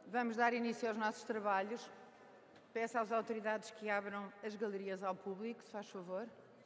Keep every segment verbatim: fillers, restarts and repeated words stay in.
Vamos dar início aos nossos trabalhos. Peço às autoridades que abram as galerias ao público, se faz favor.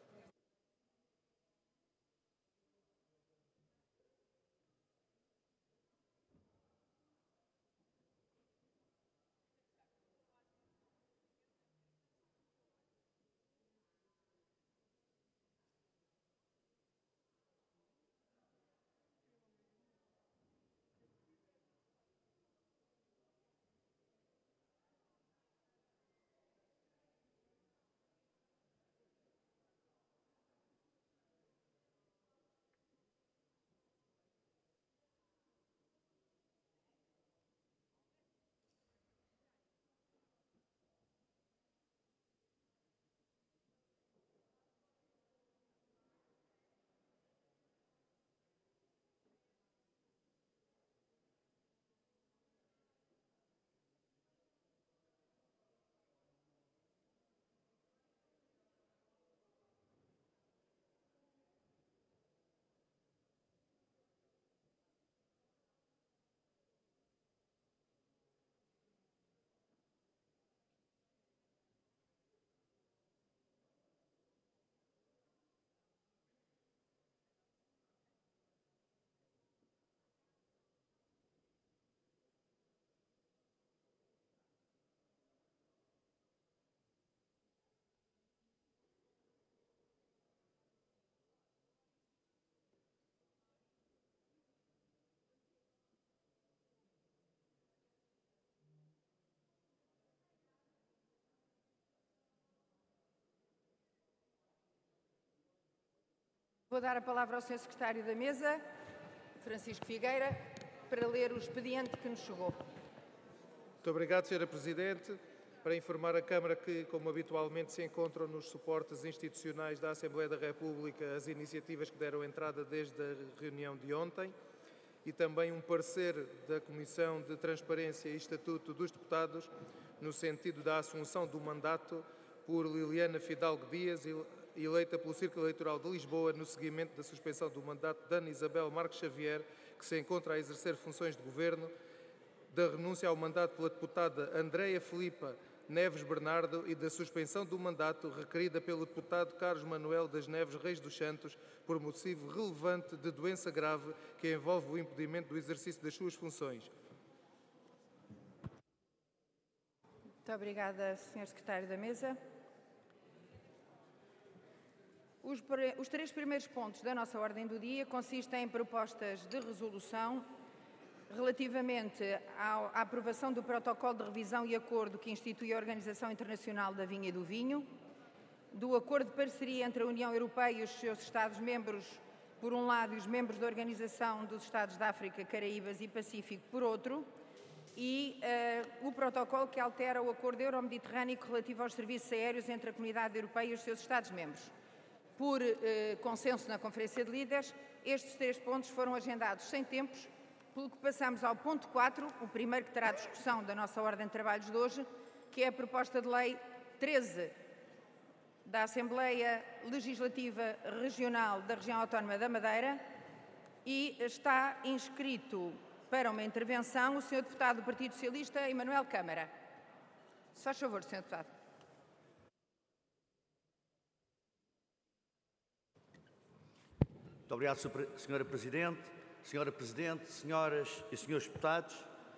Vou dar a palavra ao senhor Secretário da Mesa, Francisco Figueira, para ler o expediente que nos chegou. Muito obrigado, senhora Presidente. Para informar a Câmara que, como habitualmente se encontram nos suportes institucionais da Assembleia da República, as iniciativas que deram entrada desde a reunião de ontem e também um parecer da Comissão de Transparência e Estatuto dos Deputados no sentido da assunção do mandato por Liliana Fidalgo Dias, eleita pelo Círculo Eleitoral de Lisboa no seguimento da suspensão do mandato de Ana Isabel Marques Xavier, que se encontra a exercer funções de governo, da renúncia ao mandato pela deputada Andreia Filipa Neves Bernardo e da suspensão do mandato requerida pelo deputado Carlos Manuel das Neves Reis dos Santos por motivo relevante de doença grave que envolve o impedimento do exercício das suas funções. Muito obrigada, senhor Secretário da Mesa. Os, os três primeiros pontos da nossa ordem do dia consistem em propostas de resolução relativamente à, à aprovação do protocolo de revisão e acordo que institui a Organização Internacional da Vinha e do Vinho, do acordo de parceria entre a União Europeia e os seus Estados-membros, por um lado, e os membros da Organização dos Estados da África, Caraíbas e Pacífico, por outro, e uh, o protocolo que altera o acordo euro-mediterrâneo relativo aos serviços aéreos entre a Comunidade Europeia e os seus Estados-membros. Por uh, consenso na Conferência de Líderes, estes três pontos foram agendados sem tempos, pelo que passamos ao ponto quatro, o primeiro que terá discussão da nossa ordem de trabalhos de hoje, que é a proposta de lei treze da Assembleia Legislativa Regional da Região Autónoma da Madeira, e está inscrito para uma intervenção o senhor Deputado do Partido Socialista, Emanuel Câmara. Se faz favor, senhor Deputado. Muito obrigado, senhora Presidente. Senhora Presidente, senhoras e senhores deputados,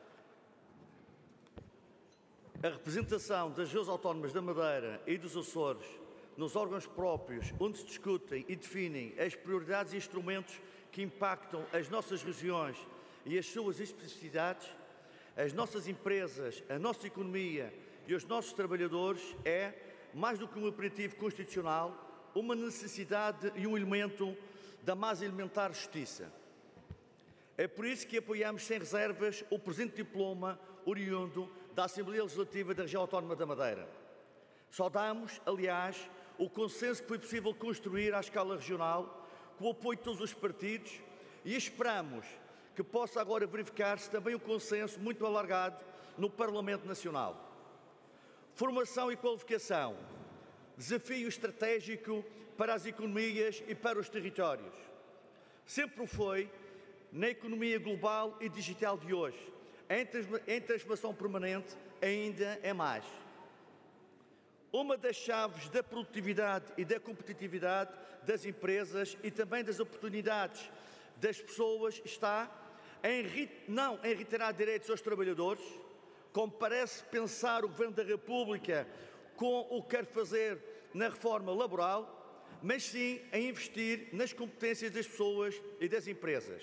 a representação das regiões autónomas da Madeira e dos Açores nos órgãos próprios, onde se discutem e definem as prioridades e instrumentos que impactam as nossas regiões e as suas especificidades, as nossas empresas, a nossa economia e os nossos trabalhadores, é, mais do que um imperativo constitucional, uma necessidade e um elemento da mais elementar justiça. É por isso que apoiamos sem reservas o presente diploma oriundo da Assembleia Legislativa da Região Autónoma da Madeira. Saudamos, aliás, o consenso que foi possível construir à escala regional, com o apoio de todos os partidos, e esperamos que possa agora verificar-se também um consenso muito alargado no Parlamento Nacional. Formação e qualificação, desafio estratégico para as economias e para os territórios. Sempre o foi na economia global e digital de hoje, em transformação permanente ainda é mais. Uma das chaves da produtividade e da competitividade das empresas e também das oportunidades das pessoas está em, não em reiterar direitos aos trabalhadores, como parece pensar o Governo da República com o que quer fazer na reforma laboral, mas sim em investir nas competências das pessoas e das empresas.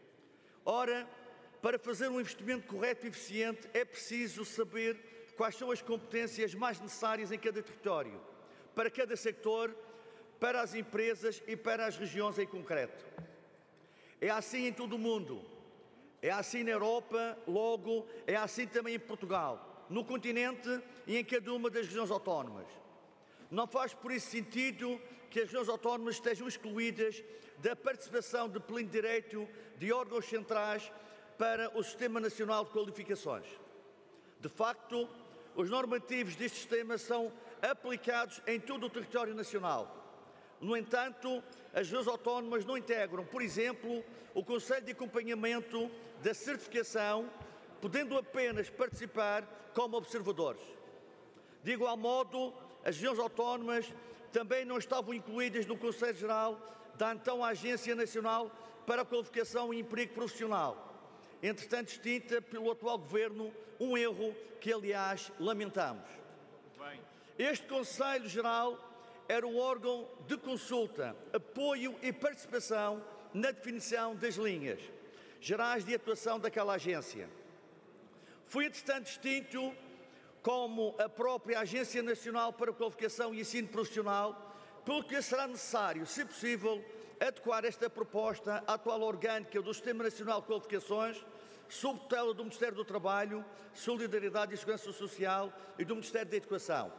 Ora, para fazer um investimento correto e eficiente é preciso saber quais são as competências mais necessárias em cada território, para cada sector, para as empresas e para as regiões em concreto. É assim em todo o mundo, é assim na Europa, logo é assim também em Portugal, no continente e em cada uma das regiões autónomas. Não faz por isso sentido que as regiões autónomas estejam excluídas da participação de pleno direito de órgãos centrais para o Sistema Nacional de Qualificações. De facto, os normativos deste sistema são aplicados em todo o território nacional. No entanto, as regiões autónomas não integram, por exemplo, o Conselho de Acompanhamento da Certificação, podendo apenas participar como observadores. De igual modo, as regiões autónomas também não estavam incluídas no Conselho Geral da então Agência Nacional para a Qualificação e Emprego Profissional, entretanto extinta pelo atual Governo, um erro que, aliás, lamentamos. Este Conselho Geral era o órgão de consulta, apoio e participação na definição das linhas gerais de atuação daquela agência. Foi, entretanto, extinto como a própria Agência Nacional para a Qualificação e Ensino Profissional, pelo que será necessário, se possível, adequar esta proposta à atual orgânica do Sistema Nacional de Qualificações, sob tutela do Ministério do Trabalho, Solidariedade e Segurança Social e do Ministério da Educação.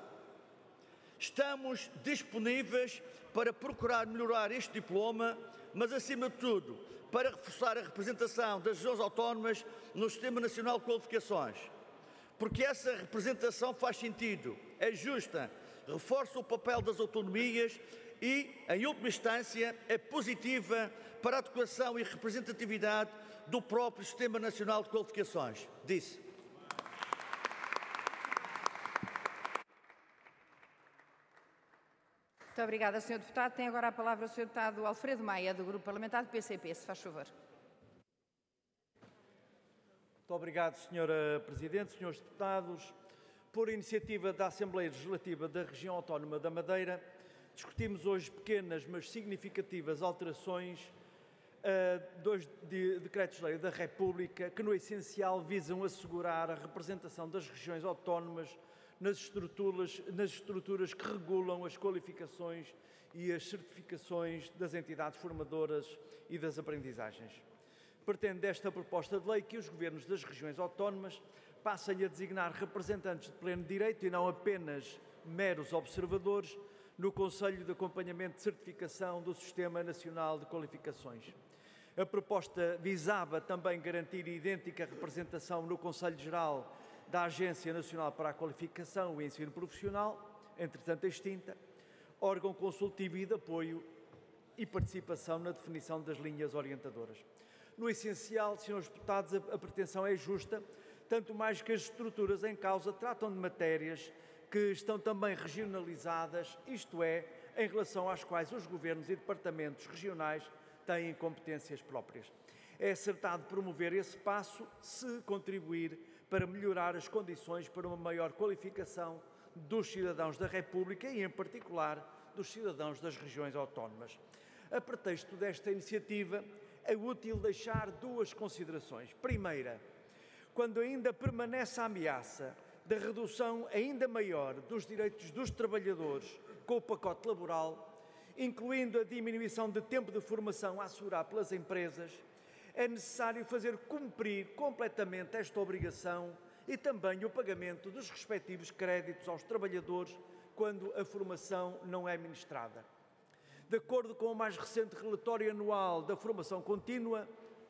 Estamos disponíveis para procurar melhorar este diploma, mas, acima de tudo, para reforçar a representação das regiões autónomas no Sistema Nacional de Qualificações, porque essa representação faz sentido, é justa, reforça o papel das autonomias e, em última instância, é positiva para a adequação e representatividade do próprio Sistema Nacional de Qualificações. Disse. Muito obrigada, senhor Deputado. Tem agora a palavra o senhor Deputado Alfredo Maia, do Grupo Parlamentar do P C P, se faz favor. Muito obrigado, senhora Presidente, senhores Deputados. Por iniciativa da Assembleia Legislativa da Região Autónoma da Madeira, discutimos hoje pequenas, mas significativas alterações a dois de decretos-lei da República que, no essencial, visam assegurar a representação das regiões autónomas nas estruturas, nas estruturas que regulam as qualificações e as certificações das entidades formadoras e das aprendizagens. Pretende esta proposta de lei que os governos das regiões autónomas passem a designar representantes de pleno direito e não apenas meros observadores no Conselho de Acompanhamento de Certificação do Sistema Nacional de Qualificações. A proposta visava também garantir idêntica representação no Conselho Geral da Agência Nacional para a Qualificação e Ensino Profissional, entretanto extinta, órgão consultivo e de apoio e participação na definição das linhas orientadoras. No essencial, senhores deputados, a pretensão é justa, tanto mais que as estruturas em causa tratam de matérias que estão também regionalizadas, isto é, em relação às quais os governos e departamentos regionais têm competências próprias. É acertado promover esse passo se contribuir para melhorar as condições para uma maior qualificação dos cidadãos da República e, em particular, dos cidadãos das regiões autónomas. A pretexto desta iniciativa, é útil deixar duas considerações. Primeira, quando ainda permanece a ameaça da redução ainda maior dos direitos dos trabalhadores com o pacote laboral, incluindo a diminuição de tempo de formação a assegurar pelas empresas, é necessário fazer cumprir completamente esta obrigação e também o pagamento dos respectivos créditos aos trabalhadores quando a formação não é ministrada. De acordo com o mais recente relatório anual da formação contínua,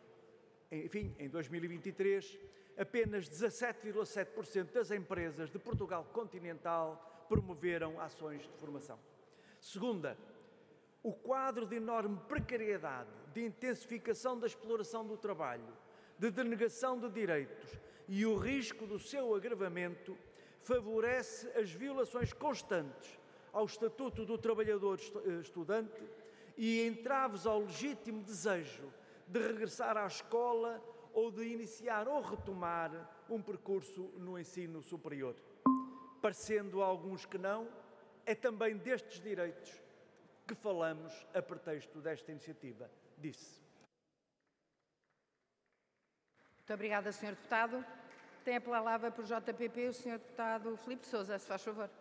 enfim, em dois mil e vinte e três, apenas dezassete vírgula sete por cento das empresas de Portugal continental promoveram ações de formação. Segunda, o quadro de enorme precariedade, de intensificação da exploração do trabalho, de denegação de direitos e o risco do seu agravamento favorece as violações constantes ao Estatuto do Trabalhador Estudante e entraves ao legítimo desejo de regressar à escola ou de iniciar ou retomar um percurso no ensino superior. Parecendo a alguns que não, é também destes direitos que falamos a pretexto desta iniciativa, disse. Muito obrigada, senhor Deputado. Tem a palavra por J P P o senhor Deputado Filipe Sousa, se faz favor.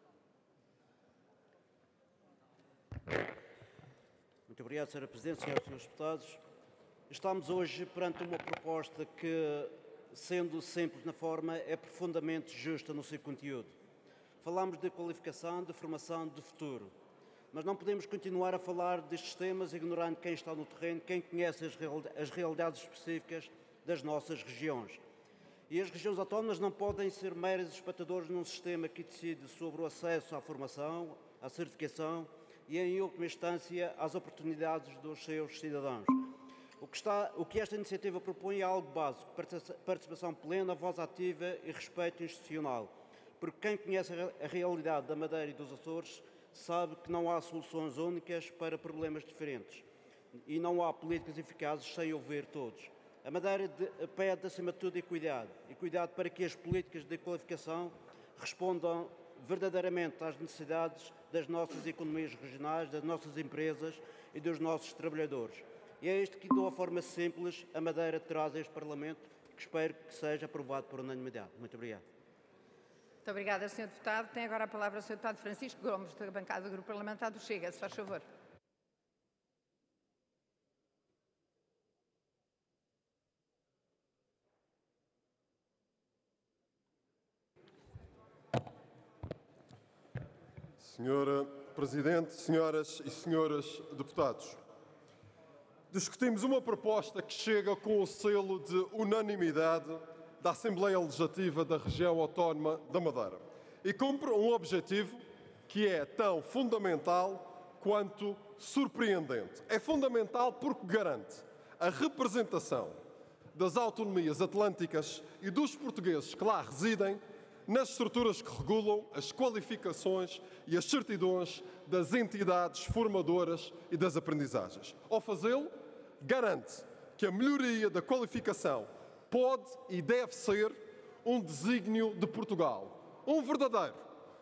Muito obrigado, senhora Presidente, senhoras e senhores deputados. Estamos hoje perante uma proposta que, sendo simples na forma, é profundamente justa no seu conteúdo. Falamos de qualificação, de formação, de futuro. Mas não podemos continuar a falar destes temas ignorando quem está no terreno, quem conhece as, real, as realidades específicas das nossas regiões. E as regiões autónomas não podem ser meros espectadores num sistema que decide sobre o acesso à formação, à certificação e, em última instância, às oportunidades dos seus cidadãos. O que, está, o que esta iniciativa propõe é algo básico: participação plena, voz ativa e respeito institucional. Porque quem conhece a realidade da Madeira e dos Açores sabe que não há soluções únicas para problemas diferentes e não há políticas eficazes sem ouvir todos. A Madeira de, pede, acima de tudo, equidade. Equidade para que as políticas de qualificação respondam verdadeiramente às necessidades das nossas economias regionais, das nossas empresas e dos nossos trabalhadores. E é isto que, de uma forma simples, a Madeira traz a este Parlamento, que espero que seja aprovado por unanimidade. Muito obrigado. Muito obrigada, senhor Deputado. Tem agora a palavra o senhor Deputado Francisco Gomes, da bancada do Grupo Parlamentar do Chega, se faz favor. Senhora Presidente, senhoras e senhores deputados, discutimos uma proposta que chega com o selo de unanimidade da Assembleia Legislativa da Região Autónoma da Madeira e cumpre um objetivo que é tão fundamental quanto surpreendente. É fundamental porque garante a representação das autonomias atlânticas e dos portugueses que lá residem nas estruturas que regulam as qualificações e as certidões das entidades formadoras e das aprendizagens. Ao fazê-lo, garante que a melhoria da qualificação pode e deve ser um desígnio de Portugal, um verdadeiro,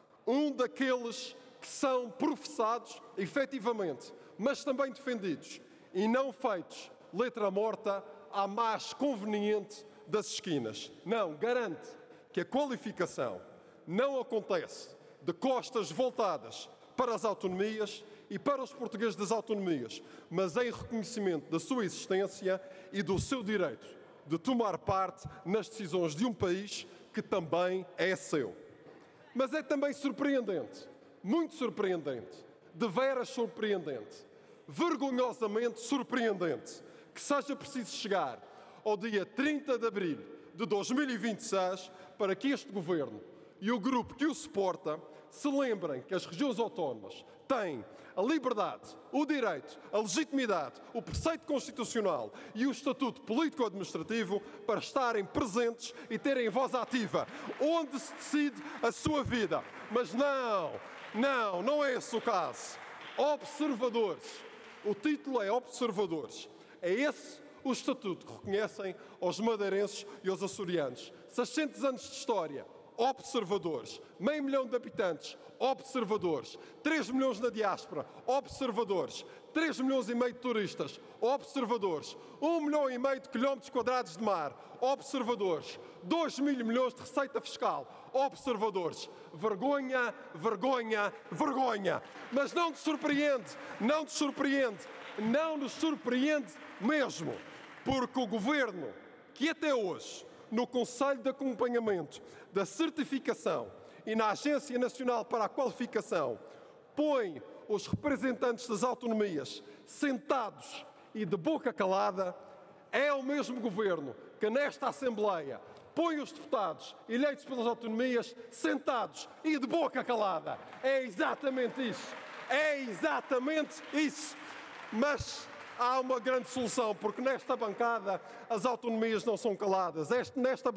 um daqueles que são professados efetivamente, mas também defendidos e não feitos letra morta à mais conveniente das esquinas. Não, garante que a qualificação não acontece de costas voltadas para as autonomias e para os portugueses das autonomias, mas em reconhecimento da sua existência e do seu direito de tomar parte nas decisões de um país que também é seu. Mas é também surpreendente, muito surpreendente, deveras surpreendente, vergonhosamente surpreendente, que seja preciso chegar ao dia trinta de abril de dois mil e vinte e seis para que este Governo e o grupo que o suporta se lembrem que as regiões autónomas têm a liberdade, o direito, a legitimidade, o preceito constitucional e o estatuto político-administrativo para estarem presentes e terem voz ativa, onde se decide a sua vida. Mas não, não, não é esse o caso. Observadores. O título é Observadores. É esse o estatuto que reconhecem aos madeirenses e aos açorianos. seiscentos anos de história. Observadores. Meio milhão de habitantes. Observadores. três milhões na diáspora. Observadores. três milhões e meio de turistas. Observadores. um milhão e meio de quilómetros quadrados de mar. Observadores. dois mil milhões de receita fiscal. Observadores. Vergonha, vergonha, vergonha. Mas não te surpreende, não te surpreende, não nos surpreende mesmo, porque o Governo, que até hoje, no Conselho de Acompanhamento da Certificação e na Agência Nacional para a Qualificação, põe os representantes das autonomias sentados e de boca calada, é o mesmo Governo que nesta Assembleia põe os deputados eleitos pelas autonomias sentados e de boca calada. É exatamente isso. É exatamente isso. Mas há uma grande solução, porque nesta bancada as autonomias não são caladas. Este, nesta